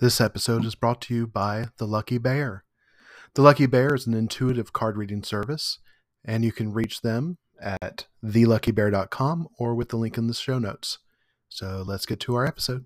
This episode is brought to you by The Lucky Bear. The Lucky Bear is an intuitive card reading service, and you can reach them at theluckybear.com or with the link in the show notes. So let's get to our episode.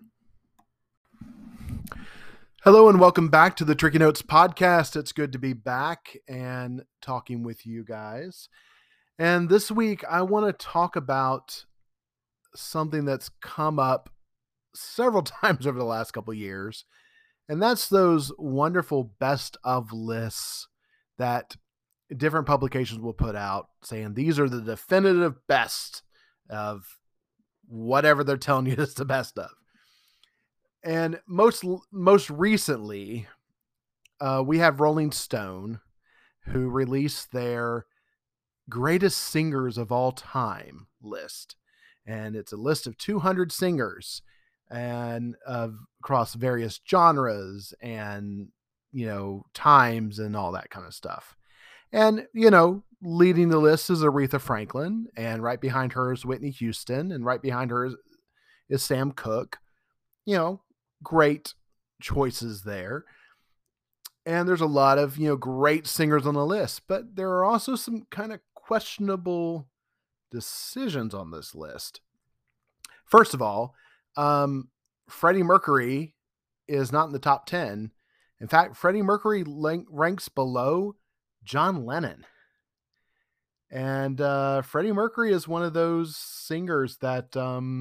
Hello and welcome back to the Tricky Notes podcast. It's good to be back and talking with you guys. And this week I want to talk about something that's come up several times over the last couple of years. And that's those wonderful best of lists that different publications will put out saying these are the definitive best of whatever they're telling you is the best of. And most recently, we have Rolling Stone, who released their greatest singers of all time list. And it's a list of 200 singers and across various genres and, times and all that kind of stuff. And, leading the list is Aretha Franklin, and right behind her is Whitney Houston, and right behind her is Sam Cooke. Great choices there. And there's a lot of, great singers on the list, but there are also some kind of questionable decisions on this list. First of all, Freddie Mercury is not in the top 10. In fact, Freddie Mercury ranks below John Lennon. And Freddie Mercury is one of those singers that,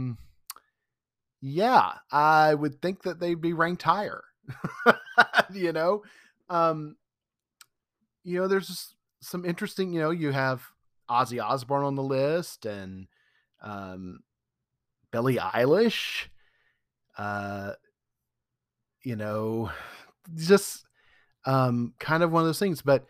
I would think that they'd be ranked higher. There's just some interesting, you have Ozzy Osbourne on the list and Billie Eilish, just kind of one of those things. But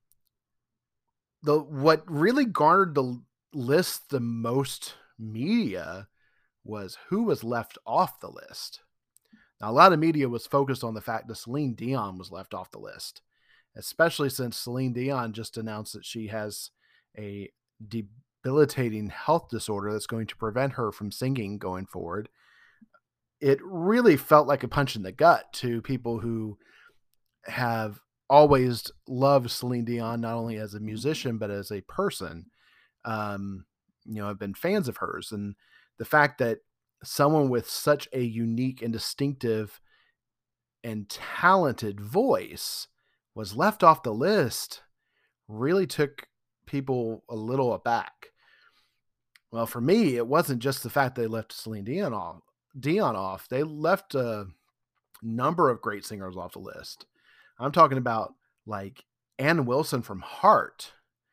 what really garnered the list the most media was who was left off the list. Now, a lot of media was focused on the fact that Celine Dion was left off the list, especially since Celine Dion just announced that she has a debilitating health disorder that's going to prevent her from singing going forward. It really felt like a punch in the gut to people who have always loved Celine Dion, not only as a musician, but as a person. I've been fans of hers, and the fact that someone with such a unique and distinctive and talented voice was left off the list really took people a little aback. Well, for me, it wasn't just the fact they left Celine Dion off. They left a number of great singers off the list. I'm talking about like Ann Wilson from Heart.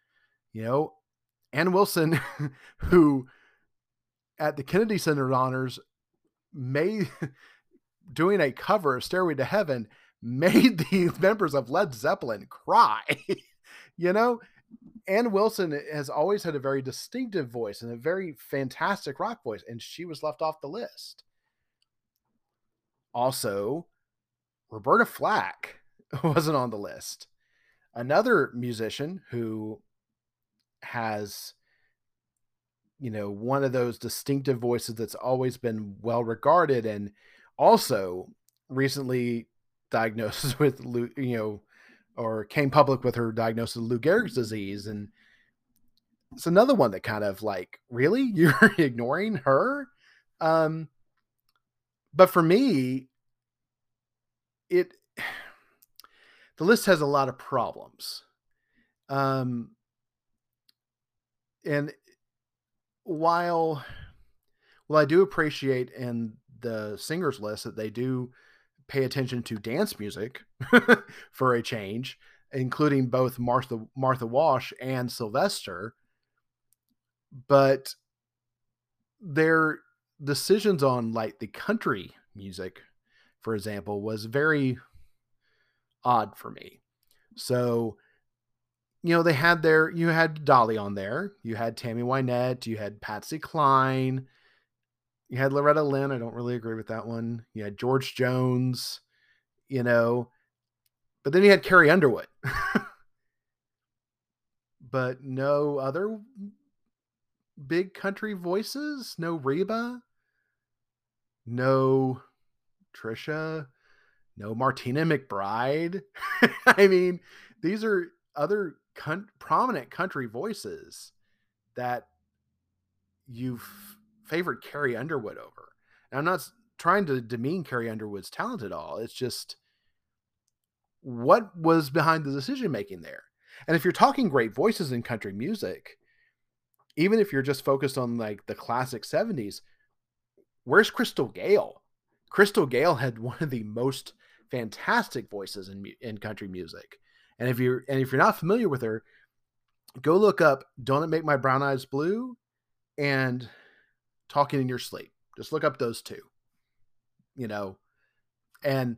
Ann Wilson, who at the Kennedy Center Honors doing a cover of Stairway to Heaven, made the members of Led Zeppelin cry. Ann Wilson has always had a very distinctive voice and a very fantastic rock voice, and she was left off the list. Also, Roberta Flack wasn't on the list. Another musician who has, one of those distinctive voices that's always been well regarded, and also recently diagnosed with, or came public with her diagnosis of Lou Gehrig's disease. And it's another one that kind of like, really? You're ignoring her? But for me, the list has a lot of problems. And while I do appreciate in the singers list that they do pay attention to dance music for a change, including both Martha Wash and Sylvester, but their decisions on like the country music, for example, was very odd for me. So, you had Dolly on there, you had Tammy Wynette, you had Patsy Cline, you had Loretta Lynn. I don't really agree with that one. You had George Jones, but then you had Carrie Underwood, but no other big country voices. No Reba, no Trisha, no Martina McBride. I mean, these are other prominent country voices that you've favored Carrie Underwood over. And I'm not trying to demean Carrie Underwood's talent at all. It's just what was behind the decision making there. And if you're talking great voices in country music, even if you're just focused on like the classic 70s, where's Crystal Gale? Crystal Gale had one of the most fantastic voices in country music. And if you're not familiar with her, go look up Don't It Make My Brown Eyes Blue and Talking in Your Sleep. Just look up those two. You know, and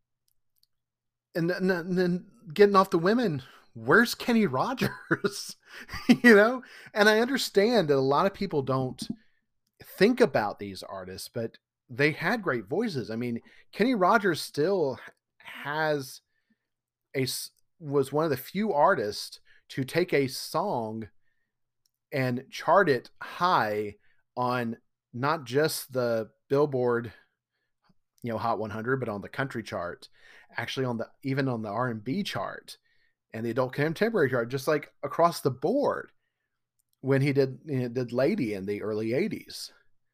then getting off the women, where's Kenny Rogers? You know, and I understand that a lot of people don't think about these artists, but they had great voices. I mean, Kenny Rogers still has was one of the few artists to take a song and chart it high on not just the Billboard, Hot 100, but on the country chart, actually even on the R&B chart and the adult contemporary chart, just like across the board when he did Lady in the early 80s.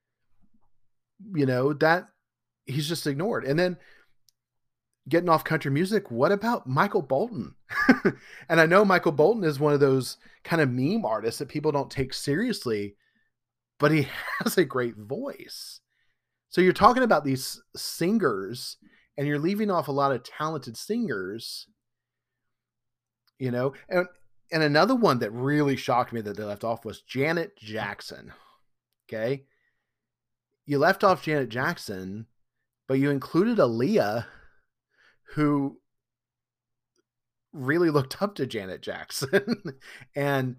That he's just ignored. And then getting off country music, what about Michael Bolton? And I know Michael Bolton is one of those kind of meme artists that people don't take seriously, but he has a great voice. So you're talking about these singers and you're leaving off a lot of talented singers, and another one that really shocked me that they left off was Janet Jackson. Okay. You left off Janet Jackson, but you included Aaliyah, who really looked up to Janet Jackson. and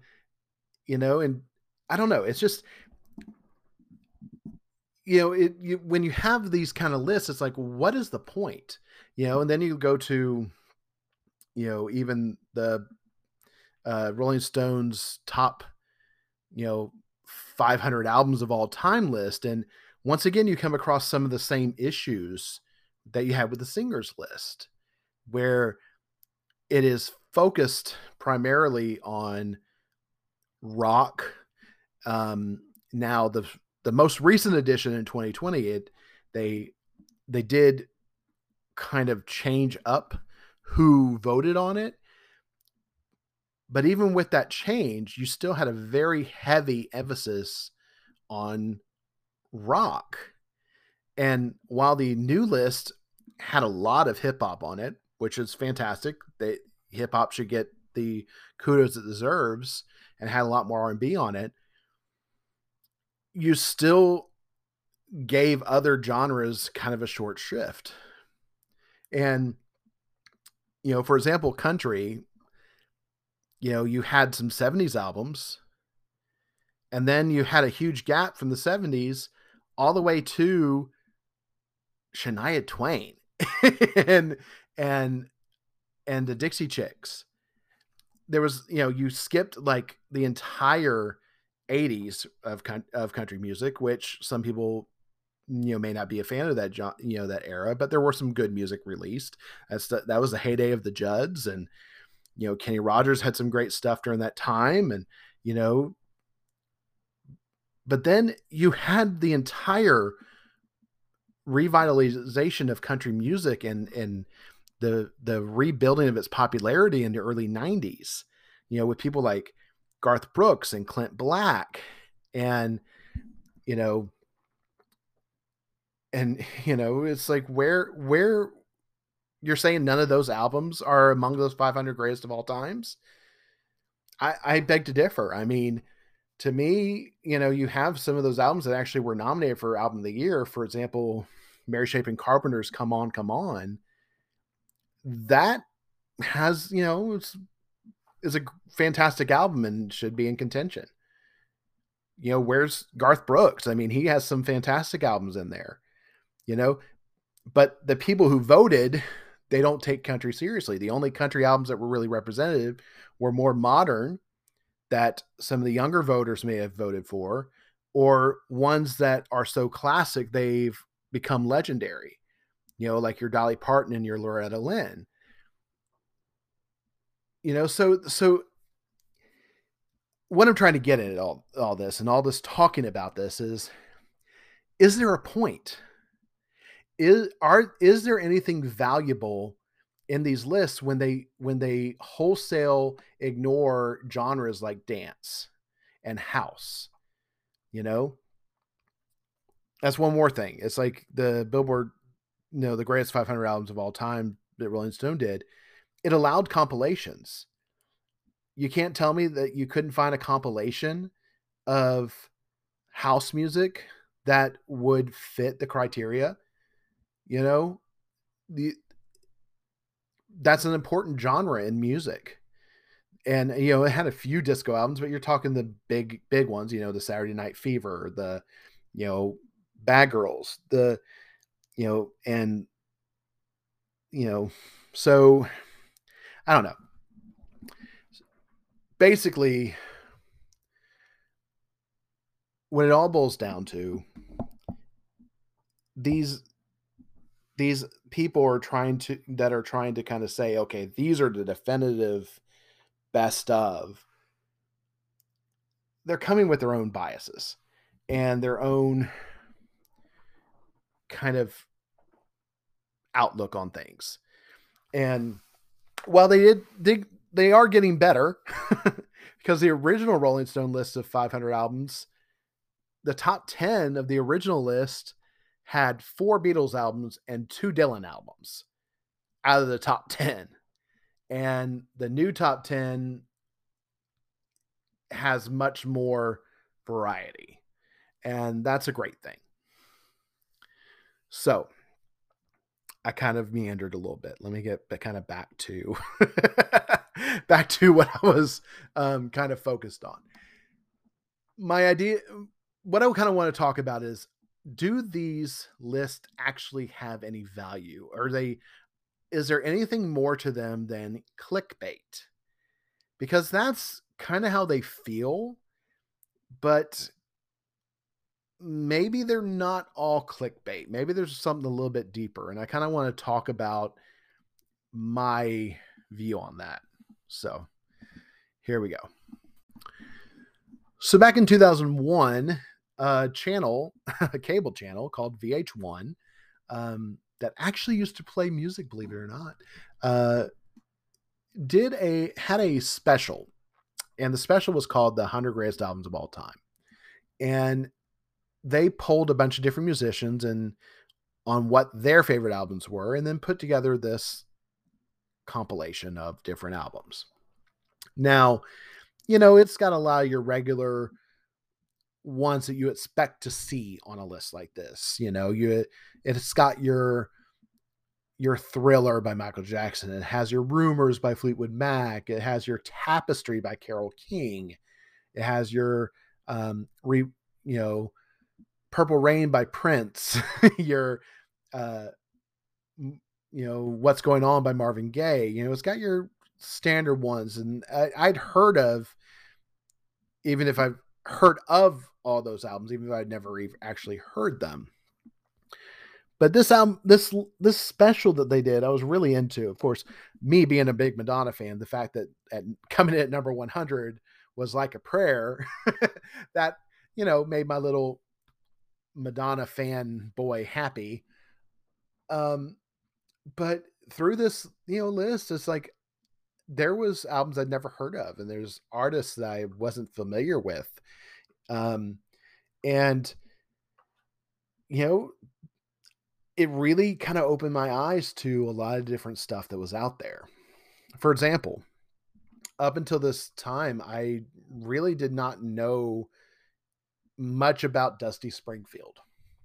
I don't know, it's just, when you have these kind of lists, it's like, what is the point? And then you go to, even the Rolling Stones top, 500 albums of all time list. And once again, you come across some of the same issues that you have with the singers list, where it is focused primarily on rock. Now the most recent edition in 2020, they did kind of change up who voted on it. But even with that change, you still had a very heavy emphasis on rock. And while the new list had a lot of hip hop on it, which is fantastic, hip hop should get the kudos it deserves, and had a lot more R&B on it, you still gave other genres kind of a short shrift. And, for example, country, you had some 70s albums, and then you had a huge gap from the 70s all the way to Shania Twain and the Dixie Chicks. There was, you skipped like the entire 80s of country music, which some people, may not be a fan of that, that era, but there were some good music released. That was the heyday of the Judds, and, Kenny Rogers had some great stuff during that time. And, but then you had the entire revitalization of country music and the rebuilding of its popularity in the early 90s, with people like Garth Brooks and Clint Black and it's like where you're saying none of those albums are among those 500 greatest of all times. I beg to differ. I mean, to me, you have some of those albums that actually were nominated for Album of the Year. For example, Mary Chapin Carpenter's Come On, Come On. That has, is a fantastic album and should be in contention. Where's Garth Brooks? I mean, he has some fantastic albums in there, but the people who voted, they don't take country seriously. The only country albums that were really representative were more modern, that some of the younger voters may have voted for, or ones that are so classic they've become legendary. like your Dolly Parton and your Loretta Lynn. So what I'm trying to get at all this and all this talking about this is there a point? Is there anything valuable in these lists when they wholesale ignore genres like dance and house? You know, that's one more thing. It's like the Billboard, the greatest 500 albums of all time that Rolling Stone did. It allowed compilations. You can't tell me that you couldn't find a compilation of house music that would fit the criteria. You know, the that's an important genre in music. And it had a few disco albums, but you're talking the big ones, the Saturday Night Fever, the Bad Girls, the and so I don't know. Basically, what it all boils down to, these people are trying to kind of say, okay, these are the definitive best of. They're coming with their own biases and their own kind of outlook on things. And while they are getting better, because the original Rolling Stone list of 500 albums, the top 10 of the original list had 4 Beatles albums and 2 Dylan albums out of the top 10. And the new top 10 has much more variety. And that's a great thing. So I kind of meandered a little bit. Let me get kind of back to what I was kind of focused on. My idea, what I kind of want to talk about is, do these lists actually have any value? Is there anything more to them than clickbait? Because that's kind of how they feel, but maybe they're not all clickbait. Maybe there's something a little bit deeper. And I kind of want to talk about my view on that. So here we go. So back in 2001, a cable channel called VH1, that actually used to play music, believe it or not, had a special, and the special was called the 100 Greatest Albums of All Time. And they polled a bunch of different musicians and on what their favorite albums were, and then put together this compilation of different albums. Now, it's got a lot of your regular ones that you expect to see on a list like this. It's got your Thriller by Michael Jackson. It has your Rumors by Fleetwood Mac. It has your Tapestry by Carole King. It has your Purple Rain by Prince. Your What's Going On by Marvin Gaye. It's got your standard ones, and I'd heard of, even if I've heard of all those albums, even if I'd never even actually heard them. But this album, this special that they did, I was really into. Of course, me being a big Madonna fan, the fact that coming in at number 100 was Like a Prayer, that made my little Madonna fan boy happy. But through this list, it's like there was albums I'd never heard of, and there's artists that I wasn't familiar with. And it really kind of opened my eyes to a lot of different stuff that was out there. For example, up until this time, I really did not know much about Dusty Springfield.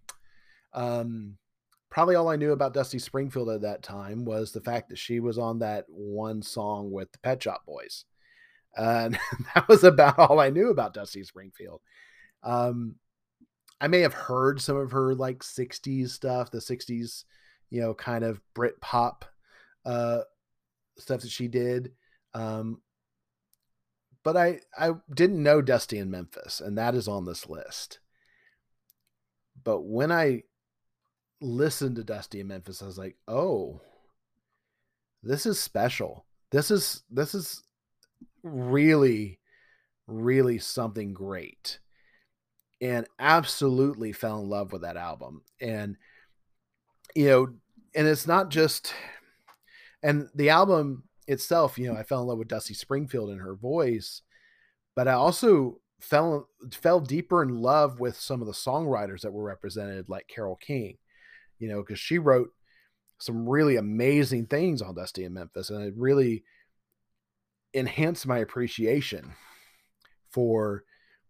Probably all I knew about Dusty Springfield at that time was the fact that she was on that one song with the Pet Shop Boys. And that was about all I knew about Dusty Springfield. I may have heard some of her like 60s stuff, the 60s, kind of Brit pop stuff that she did. But I didn't know Dusty in Memphis, and that is on this list. But when I listened to Dusty in Memphis, I was like, oh, this is special. This is really, really something great. And absolutely fell in love with that album. And, you know, and it's not just, and the album itself, you know, I fell in love with Dusty Springfield and her voice, but I also fell deeper in love with some of the songwriters that were represented, like Carole King, you know, because she wrote some really amazing things on Dusty in Memphis, and it really enhanced my appreciation for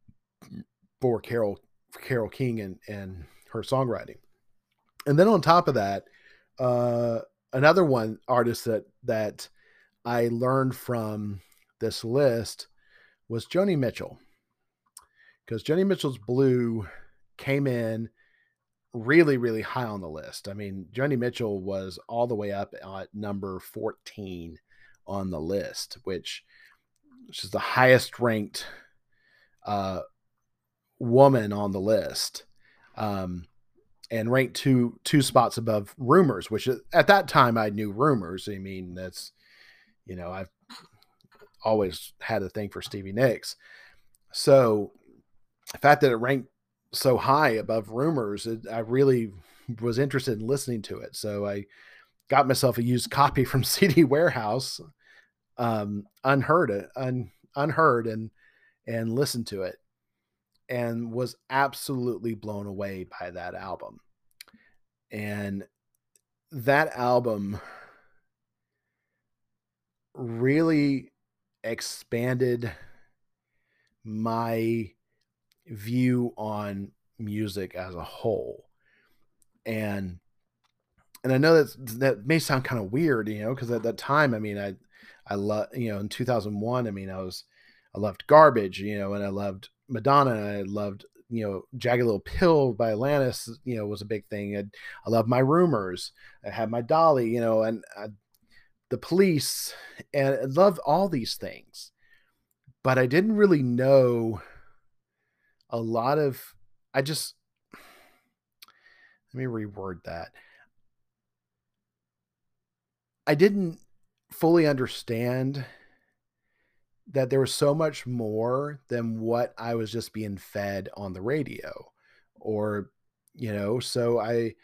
Carole King and her songwriting. And then on top of that, another one artist that I learned from this list was Joni Mitchell, because Joni Mitchell's Blue came in really, really high on the list. I mean, Joni Mitchell was all the way up at number 14 on the list, which is the highest ranked woman on the list, and ranked two spots above Rumors, which at that time I knew Rumors. I mean, that's, you know, I've always had a thing for Stevie Nicks. So the fact that it ranked so high above Rumors, I really was interested in listening to it. So I got myself a used copy from CD Warehouse, unheard, and listened to it, and was absolutely blown away by that album. And that album really expanded my view on music as a whole. And I know that may sound kind of weird, you know, because at that time, I mean, I love, you know, in 2001, I mean, I loved Garbage, you know, and I loved Madonna, and I loved, you know, Jagged Little Pill by Alanis, you know, was a big thing. I loved My Rumors. I had My Dolly, you know, and The Police, and I loved all these things. But I didn't really know a lot of, let me reword that. I didn't fully understand that there was so much more than what I was just being fed on the radio, or, you know, so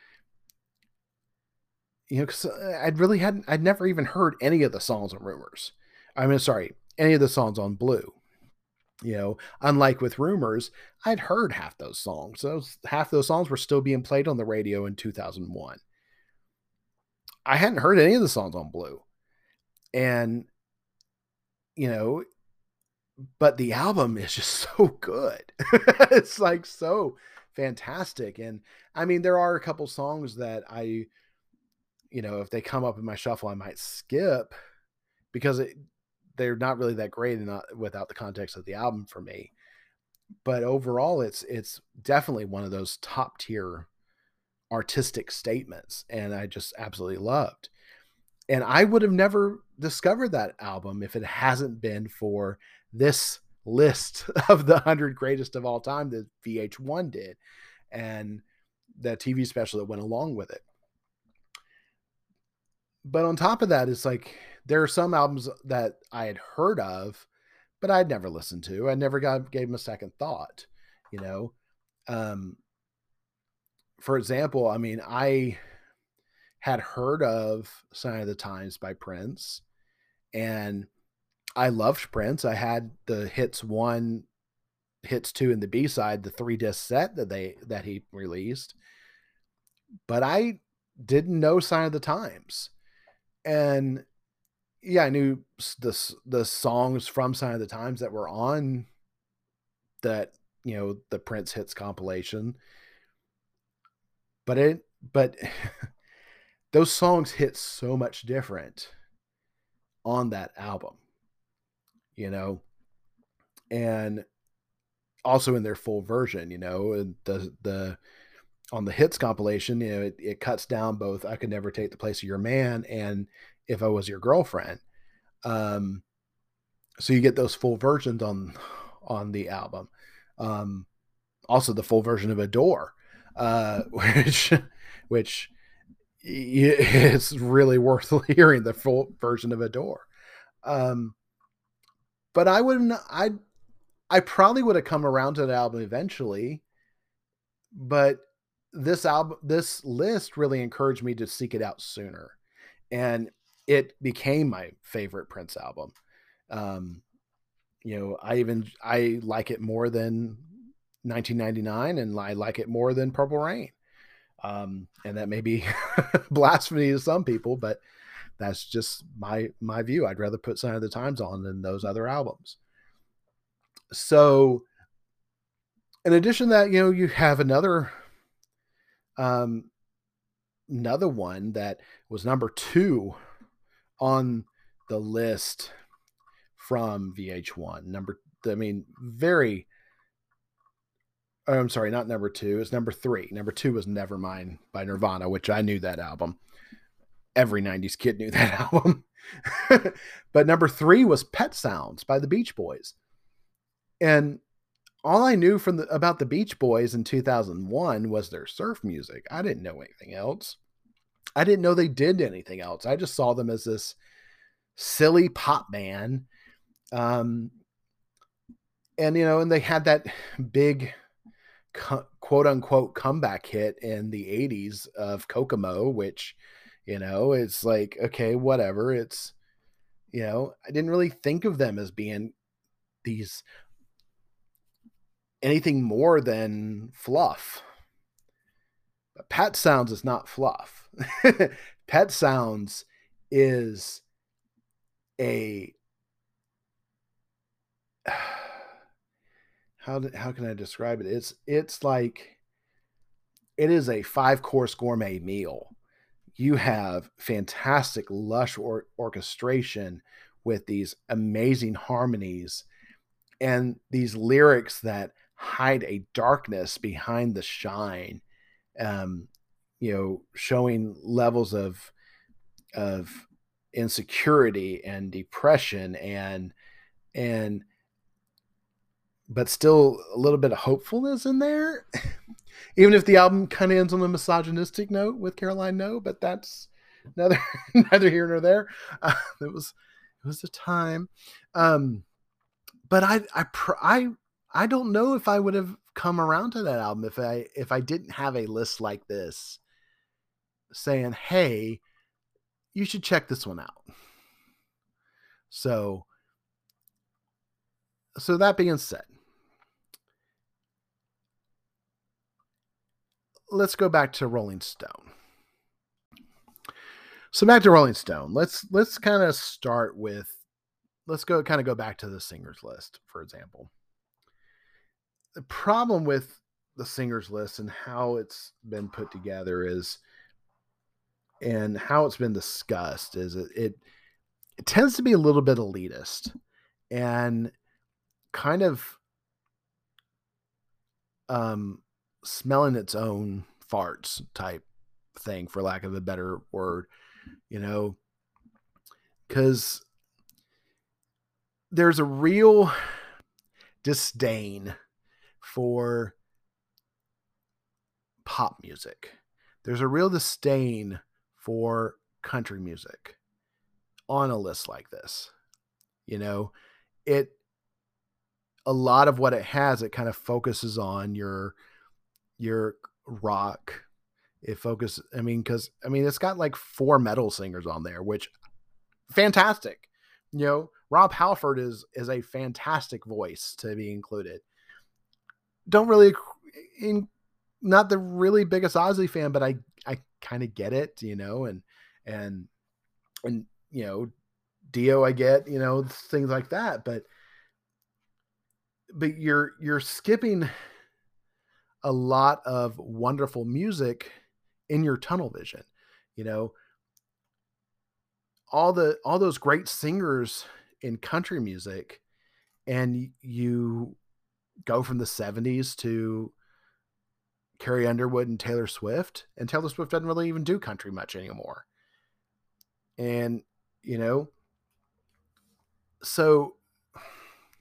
cause I'd never even heard any of the songs on Rumors. I mean, sorry, any of the songs on Blue, you know, unlike with Rumors, I'd heard half those songs. So half those songs were still being played on the radio in 2001. I hadn't heard any of the songs on Blue. And, you know, but the album is just so good. It's like so fantastic. And I mean, there are a couple songs that I, you know, if they come up in my shuffle, I might skip because they're not really that great and not without the context of the album for me. But overall, it's definitely one of those top tier artistic statements, and I just absolutely loved. And I would have never discovered that album if it hasn't been for this list of the 100 greatest of all time that VH1 did, and the TV special that went along with it. But on top of that, it's like there are some albums that I had heard of, but I'd never listened to. I never gave them a second thought, you know. For example, I mean, I had heard of Sign of the Times by Prince, and I loved Prince. I had the hits 1, hits 2, and the B-side, the 3-disc set that he released. But I didn't know Sign of the Times. And yeah, I knew the songs from Sign of the Times that were on that, you know, the Prince hits compilation. But those songs hit so much different on that album, you know, and also in their full version, you know, and the on the hits compilation, you know, it cuts down both I Could Never Take the Place of Your Man and If I Was Your Girlfriend. So you get those full versions on the album. Also the full version of Adore, which it's really worth hearing the full version of Adore. But I probably would have come around to the album eventually, but this list really encouraged me to seek it out sooner, and it became my favorite Prince album. Um, I like it more than 1999, and I like it more than Purple Rain. And that may be blasphemy to some people, but that's just my view. I'd rather put Sign of the Times on than those other albums. So, in addition to that, you have another one that was number 2 on the list from VH1. I'm sorry, not number 2. It's number 3. Number 2 was Nevermind by Nirvana, which I knew that album. Every 90s kid knew that album. But number 3 was Pet Sounds by the Beach Boys. And all I knew about the Beach Boys in 2001 was their surf music. I didn't know anything else. I didn't know they did anything else. I just saw them as this silly pop band. And they had that big quote unquote comeback hit in the 80s of Kokomo, which, it's like, okay, whatever. It's, I didn't really think of them as being these anything more than fluff. But Pet Sounds is not fluff. Pet Sounds is how can I describe it? It's like, it is a 5-course gourmet meal. You have fantastic, lush orchestration with these amazing harmonies and these lyrics that hide a darkness behind the shine, showing levels of insecurity and depression and but still a little bit of hopefulness in there. Even if the album kind of ends on a misogynistic note with Caroline No, but that's neither here nor there. It was a time. But I don't know if I would have come around to that album if I didn't have a list like this saying, hey, you should check this one out. So that being said, let's go back to Rolling Stone. So back to Rolling Stone. Let's kind of start with, let's go back to the singers list, for example. The problem with the singers list and how it's been put together and how it's been discussed is it tends to be a little bit elitist and kind of smelling its own farts type thing, for lack of a better word, because there's a real disdain for pop music. There's a real disdain for country music on a list like this. A lot of what it has, it kind of focuses on your rock. It's got like 4 metal singers on there, which fantastic. Rob Halford is a fantastic voice to be included. Not the really biggest Ozzy fan, but I kind of get it, and Dio, I get, things like that, but you're skipping a lot of wonderful music in your tunnel vision. All those great singers in country music, and you go from the 70s to Carrie Underwood and Taylor Swift, and Taylor Swift doesn't really even do country much anymore. And, so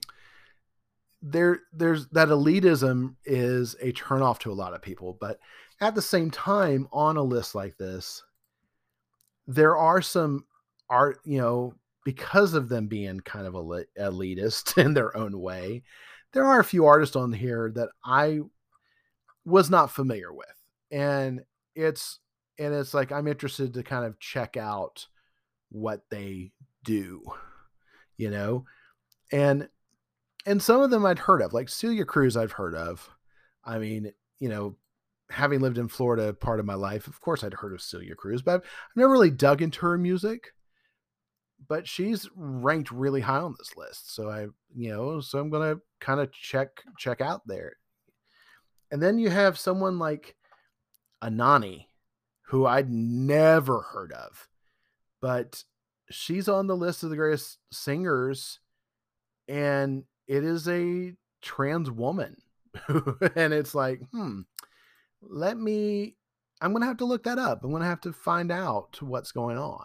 there's that elitism is a turnoff to a lot of people, but At the same time, on a list like this, there are some art, because of them being kind of elitist in their own way, there are a few artists on here that I was not familiar with. And it's it's like I'm interested to kind of check out what they do, you know? And some of them I'd heard of, like Celia Cruz I've heard of. I mean, having lived in Florida part of my life, of course I'd heard of Celia Cruz, but I've never really dug into her music. But she's ranked really high on this list. So so I'm gonna kind of check out there. And then you have someone like Anani, who I'd never heard of, but she's on the list of the greatest singers, and it is a trans woman. And it's like, let me, I'm going to have to look that up. I'm going to have to find out what's going on,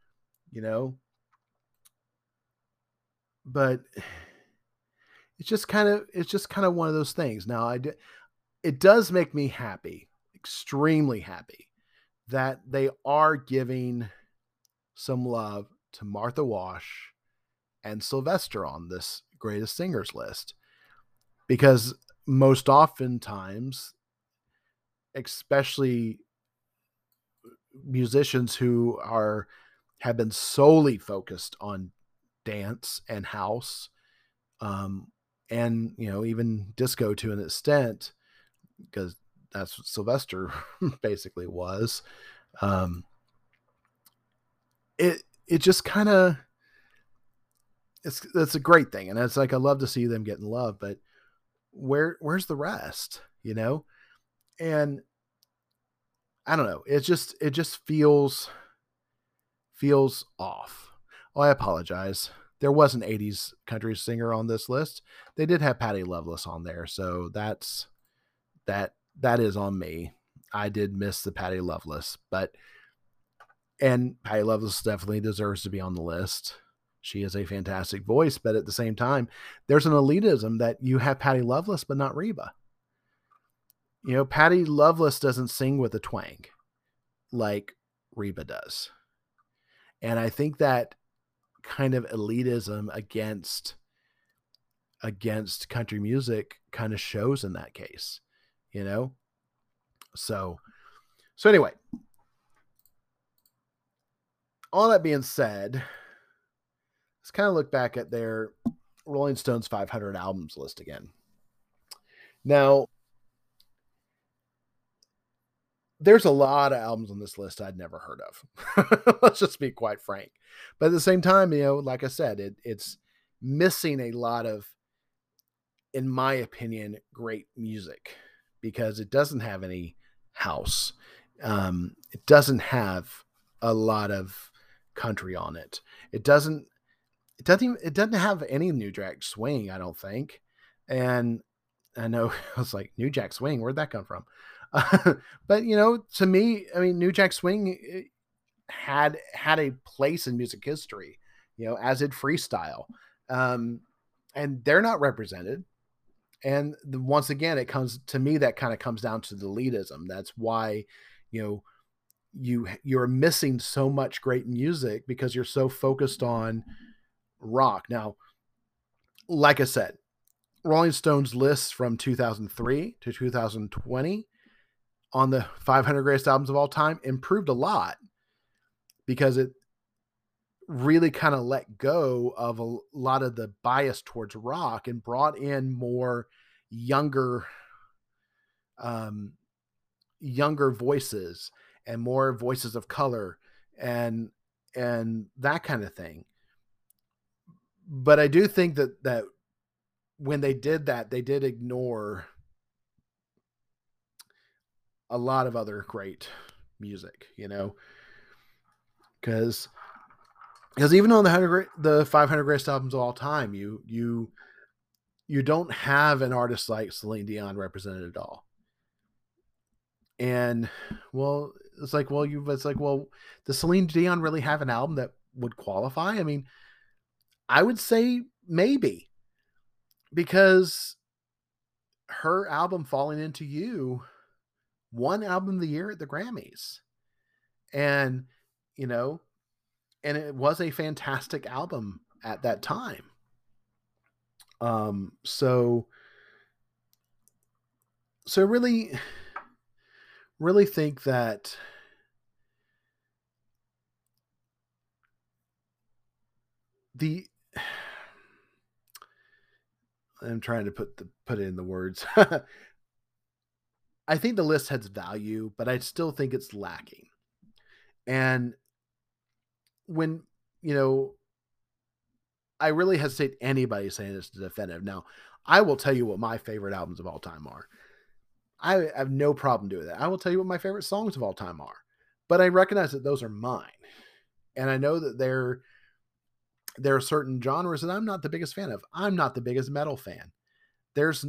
but it's just kind of one of those things. Now, it does make me happy, extremely happy, that they are giving some love to Martha Wash and Sylvester on this greatest singers list, because most oftentimes, especially musicians who have been solely focused on dance and house, and even disco to an extent, because that's what Sylvester basically was. It just kind of, that's a great thing, and it's like I love to see them getting love, but where's the rest, And I don't know, it just feels off. Oh, I apologize. There was an 80s country singer on this list. They did have Patty Loveless on there, so that is on me. I did miss the Patty Loveless, and Patty Loveless definitely deserves to be on the list. She is a fantastic voice, but at the same time, there's an elitism that you have Patty Loveless, but not Reba. Patty Loveless doesn't sing with a twang like Reba does. And I think that kind of elitism against country music kind of shows in that case, So anyway, all that being said, let's kind of look back at their Rolling Stones 500 albums list again. Now, there's a lot of albums on this list I'd never heard of. Let's just be quite frank. But at the same time, like I said, it's missing a lot of, in my opinion, great music, because it doesn't have any house. It doesn't have a lot of country on it. It doesn't have any New Jack Swing, I don't think. And I know I was like, New Jack Swing, where'd that come from? But to me, I mean, New Jack Swing had a place in music history, as did freestyle, and they're not represented. And once again, it comes to me, that kind of comes down to the elitism. That's why, you're missing so much great music, because you're so focused on rock. Now, like I said, Rolling Stones lists from 2003 to 2020 on the 500 greatest albums of all time improved a lot, because it really kind of let go of a lot of the bias towards rock and brought in more younger voices, and more voices of color, and that kind of thing. But I do think that when they did that, they did ignore a lot of other great music, because even on the 500 greatest albums of all time, you don't have an artist like Celine Dion represented at all. And well, it's like, does Celine Dion really have an album that would qualify? I mean, I would say maybe, because her album Falling Into You won Album of the Year at the Grammys. And, you know, and it was a fantastic album at that time. So really, really think that I'm trying to put it in the words. I think the list has value, but I still think it's lacking. And when, you know, I really hesitate anybody saying this to definitive. Now, I will tell you what my favorite albums of all time are. I have no problem doing that. I will tell you what my favorite songs of all time are. But I recognize that those are mine. And I know that there are certain genres that I'm not the biggest fan of. I'm not the biggest metal fan. There's,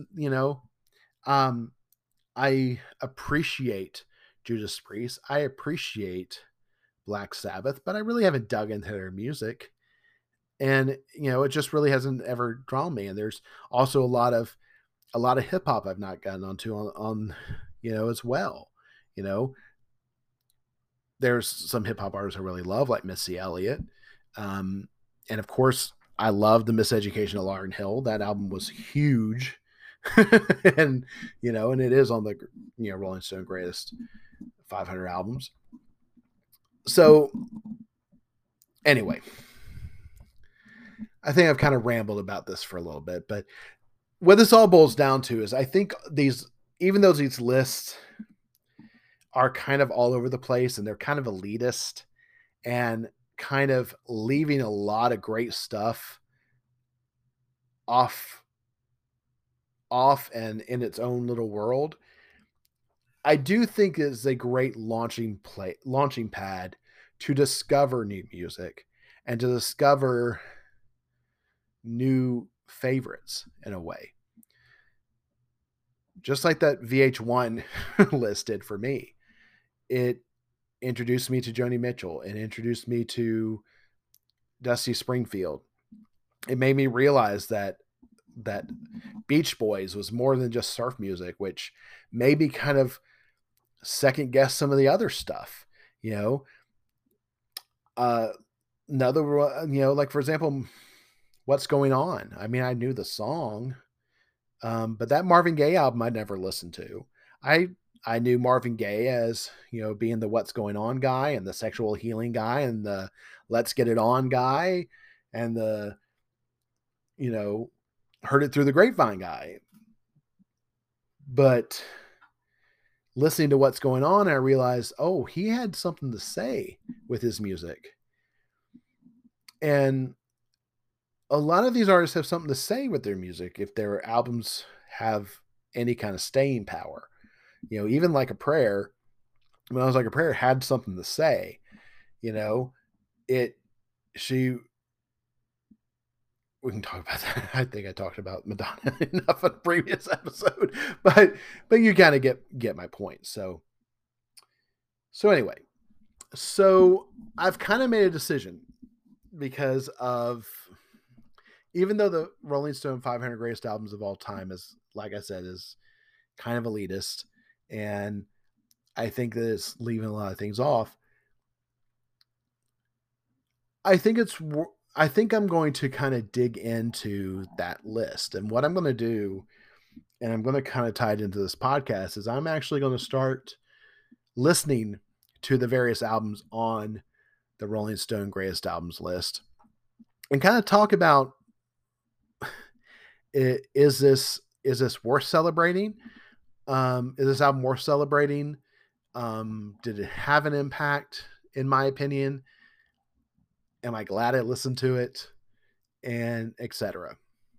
I appreciate Judas Priest. I appreciate Black Sabbath, but I really haven't dug into their music. And, it just really hasn't ever drawn me. And there's also a lot of hip hop I've not gotten onto on as well. There's some hip hop artists I really love, like Missy Elliott. And of course, I love the Miseducation of Lauryn Hill. That album was huge. and it is on the Rolling Stone greatest 500 albums. So anyway, I think I've kind of rambled about this for a little bit, but what this all boils down to is I think even though these lists are kind of all over the place and they're kind of elitist and kind of leaving a lot of great stuff off and in its own little world, I do think it's a great launching pad to discover new music and to discover new favorites in a way. Just like that VH1 list did for me. It introduced me to Joni Mitchell and introduced me to Dusty Springfield. It made me realize that Beach Boys was more than just surf music, which maybe kind of second guess some of the other stuff, like for example, What's Going On. I mean, I knew the song, but that Marvin Gaye album I'd never listened to. I knew Marvin Gaye as, being the What's Going On guy and the sexual healing guy and the Let's Get It On guy and the, Heard It Through the Grapevine guy. But listening to What's Going On, I realized, oh, he had something to say with his music. And a lot of these artists have something to say with their music if their albums have any kind of staying power. Even Like a Prayer, when I was Like a Prayer, had something to say. We can talk about that. I think I talked about Madonna enough in a previous episode, but you kind of get my point. So anyway, I've kind of made a decision because of, even though the Rolling Stone 500 greatest albums of all time is, like I said, is kind of elitist, and I think that it's leaving a lot of things off. I think I'm going to kind of dig into that list. And what I'm going to do, and I'm going to kind of tie it into this podcast, is I'm actually going to start listening to the various albums on the Rolling Stone greatest albums list and kind of talk about, is this worth celebrating? Is this album worth celebrating? Did it have an impact, in my opinion? Am I glad I listened to it? And etc.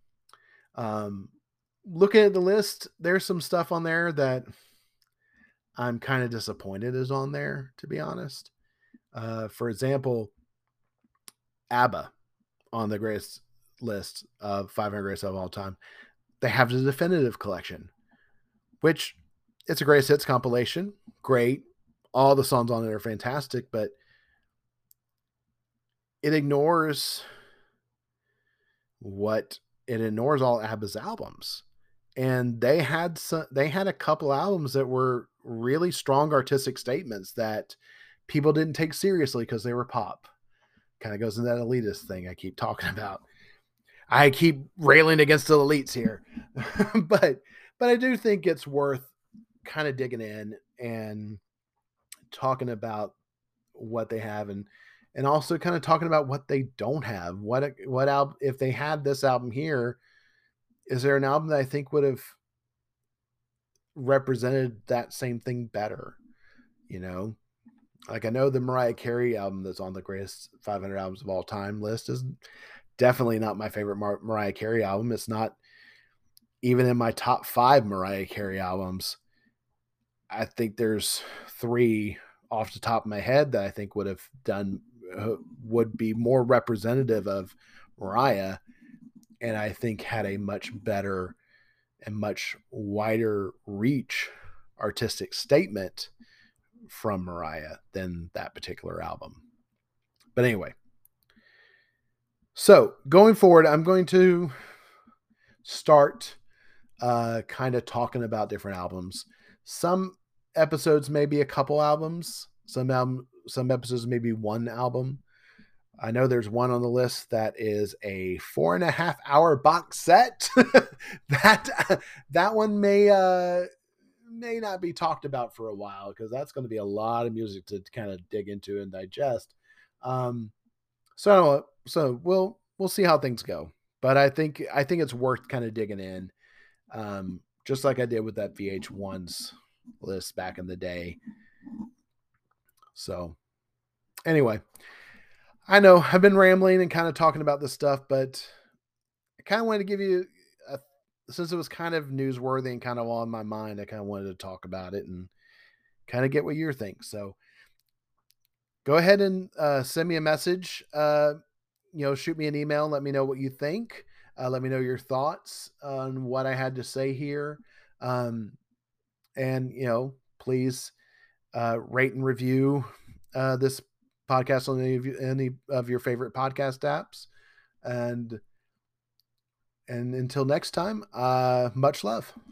Looking at the list, there's some stuff on there that I'm kind of disappointed is on there, to be honest. For example, ABBA on the greatest list of 500 greatest of all time. They have the Definitive Collection, which it's a greatest hits compilation. Great. All the songs on it are fantastic, but it ignores all ABBA's albums. and they had a couple albums that were really strong artistic statements that people didn't take seriously because they were pop. Kind of goes in that elitist thing I keep talking about. I keep railing against the elites here, but I do think it's worth kind of digging in and talking about what they have, and also kind of talking about what they don't have. What album, if they had this album here, is there an album that I think would have represented that same thing better? You know, like I know the Mariah Carey album that's on the greatest 500 albums of all time list is definitely not my favorite Mariah Carey album. It's not even in my top 5 Mariah Carey albums. I think there's 3 off the top of my head that I think would be more representative of Mariah, and I think had a much better and much wider reach artistic statement from Mariah than that particular album. But anyway, so going forward, I'm going to start kind of talking about different albums. Some episodes may be a couple albums. Some episodes may be one album. I know there's one on the list that is a 4.5 hour box set. that one may not be talked about for a while because that's going to be a lot of music to kind of dig into and digest. So we'll see how things go. But I think it's worth kind of digging in, just like I did with that VH1's list back in the day. So anyway, I know I've been rambling and kind of talking about this stuff, but I kind of wanted to give you since it was kind of newsworthy and kind of on my mind, I kind of wanted to talk about it and kind of get what you think. So go ahead and send me a message. Shoot me an email. Let me know what you think. Let me know your thoughts on what I had to say here. And please rate and review this podcast on any of your favorite podcast apps. And until next time, much love.